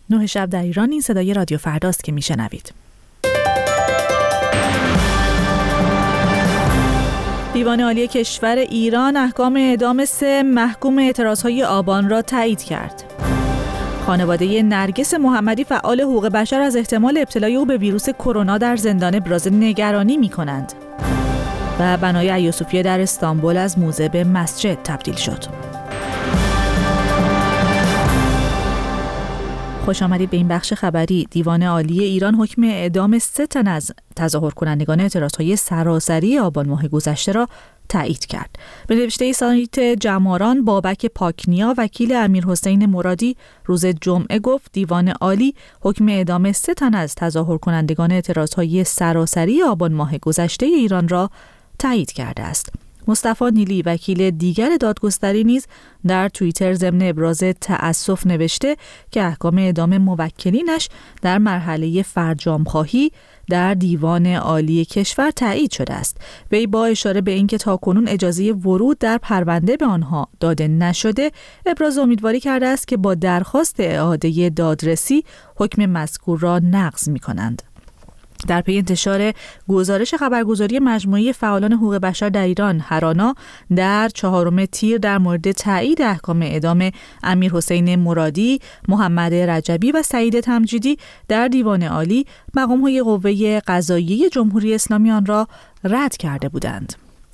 9 شب در ایران. این صدای رادیو فرداست که میشنوید. دیوان عالی کشور ایران احکام اعدام 3 محکوم اعتراضهای آبان را تایید کرد. خانواده نرگس محمدی فعال حقوق بشر از احتمال ابتلای او به ویروس کرونا در زندان برزیل نگرانی می‌کنند. و بنای ایاصوفیه در استانبول از موزه به مسجد تبدیل شد. خوش آمدید به این بخش خبری. دیوان عالی ایران حکم اعدام 3 تن از تظاهر کنندگان اعتراضهای سراسری آبان ماه گذشته را تایید کرد. به نوشته سایت جماران، بابک پاکنیا وکیل امیرحسین مرادی روز جمعه گفت دیوان عالی حکم اعدام 3 تن از تظاهر کنندگان اعتراضهای سراسری آبان ماه گذشته ایران را تایید کرده است. مصطفی نیلی وکیل دیگر دادگستری نیز در توییتر ضمن ابراز تأسف نوشته که احکام اعدام موکلینش در مرحله فرجام‌خواهی در دیوان عالی کشور تایید شده است. وی با اشاره به اینکه تاکنون اجازه ورود در پرونده به آنها داده نشده، ابراز امیدواری کرده است که با درخواست اعاده دادرسی حکم مذکور را نقض می‌کنند. در پی انتشار گزارش خبرگزاری مجموعه فعالان حقوق بشر در ایران هرانا در 4 تیر در مورد تایید احکام اعدام امیرحسین مرادی، محمد رجبی و سعید تمجیدی در دیوان عالی، مقام‌های قوه قضاییه جمهوری اسلامی آن را رد کرده بودند.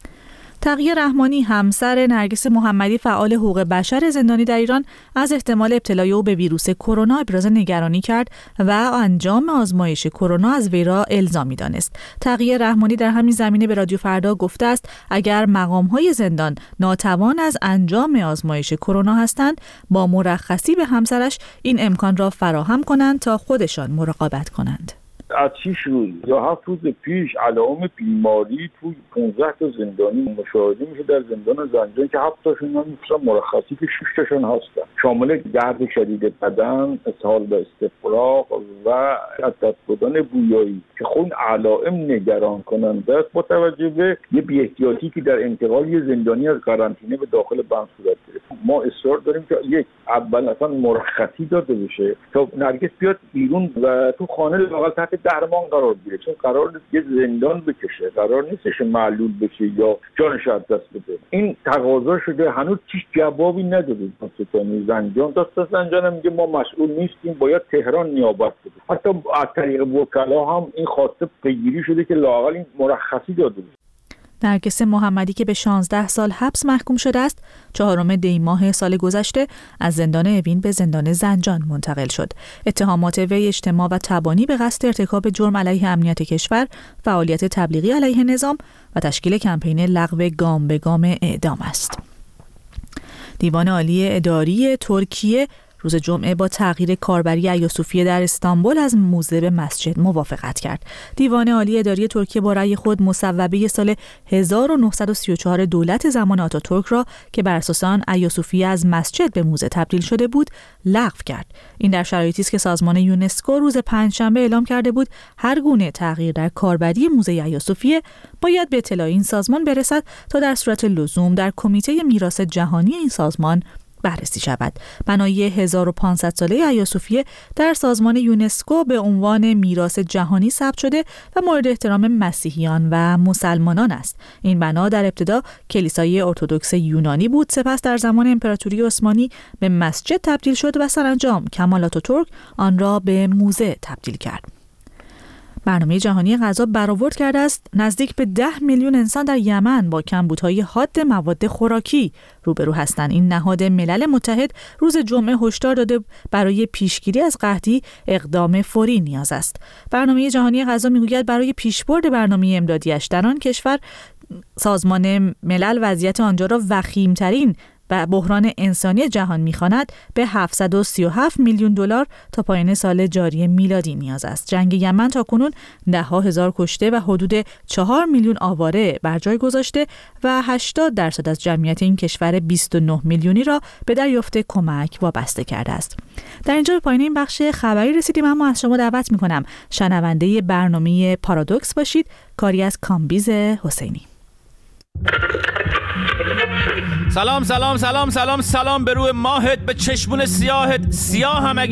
تقیه رحمانی همسر نرگس محمدی فعال حقوق بشر زندانی در ایران از احتمال ابتلای او به ویروس کرونا ابراز نگرانی کرد و انجام آزمایش کرونا از وی را الزامی دانست. تقیه رحمانی در همین زمینه به رادیو فردا گفته است اگر مقام‌های زندان ناتوان از انجام آزمایش کرونا هستند، با مرخصی به همسرش این امکان را فراهم کنند تا خودشان مراقبت کنند. از 6 روز یا 7 روز پیش علائم بیماری توی 15 تا زندانی مشاهده میشه در زندان زنجان که 7 تاشون میفرستن مرخصی که 6 تاشون هستن، شامل درد شدید بدن، اسهال و استفراغ و از دست دادن بویایی که خون علائم نگران کننده است با توجه به یه بی‌احتیاطی که در انتقال یه زندانی از قرنطینه به داخل بند صورت گرفت. ما اصرار داریم که یک اول اصلا مرخصی داده بشه تا نرگس بیاد بیرون و تو خانه لااقل تحت درمان قرار بگیره، چون قرار نیست یه زندان بکشه، قرار نیستش معلول بشه یا جانش از دست بده. این تقاضا شده، هنوز هیچ جوابی نداده دادستانی زنجان. دادستان زنجان هم میگه ما مسئول نیستیم، باید تهران نیابت بده. حتی از طریق وکلا هم این خواسته پیگیری شده که لااقل این مرخصی داده بشه. نرگس محمدی که به 16 سال حبس محکوم شده است، 4 دی ماه سال گذشته از زندان اوین به زندان زنجان منتقل شد. اتهامات وی اجتماع و تبانی به قصد ارتکاب جرم علیه امنیت کشور، فعالیت تبلیغی علیه نظام و تشکیل کمپین لغو گام به گام اعدام است. دیوان عالی اداری ترکیه روز جمعه با تغییر کاربری ایاصوفیه در استانبول از موزه به مسجد موافقت کرد. دیوان عالی اداری ترکیه با رأی خود مصوبه سال 1934 دولت زمان آتاتورک را که بر اساس آن ایاصوفیه از مسجد به موزه تبدیل شده بود لغو کرد. این در شرایطی است که سازمان یونسکو روز پنجشنبه اعلام کرده بود هر گونه تغییر در کاربری موزه ایاصوفیه باید به اطلاع این سازمان برسد تا در صورت لزوم در کمیته میراث جهانی این سازمان بررسی شود. بنای 1500 ساله ایاصوفیه در سازمان یونسکو به عنوان میراث جهانی ثبت شده و مورد احترام مسیحیان و مسلمانان است. این بنا در ابتدا کلیسای ارتدوکس یونانی بود، سپس در زمان امپراتوری عثمانی به مسجد تبدیل شد و سرانجام کمال آتاتورک آن را به موزه تبدیل کرد. برنامه جهانی غذا برآورد کرده است نزدیک به 10 میلیون انسان در یمن با کمبودهای حاد مواد خوراکی روبرو هستند. این نهاد ملل متحد روز جمعه هشدار داده برای پیشگیری از قحطی اقدام فوری نیاز است. برنامه جهانی غذا میگوید برای پیشبرد برنامه امدادیش در آن کشور سازمان ملل وضعیت آنجا را وخیم‌ترین و بحران انسانی جهان می‌خواند به 737 میلیون دلار تا پایان سال جاری میلادی نیاز است. جنگ یمن تاکنون 10,000 کشته و حدود 4 میلیون آواره بر جای گذاشته و 80% از جمعیت این کشور 29 میلیونی را به دریافت کمک وابسته کرده است. در اینجا به پایان این بخش خبری رسیدیم، اما از شما دعوت می‌کنم شنونده برنامه پارادوکس باشید، کاری از کامبیز حسینی. سلام سلام سلام سلام سلام به روی ماهت، به چشمون سیاهت، سیاه هم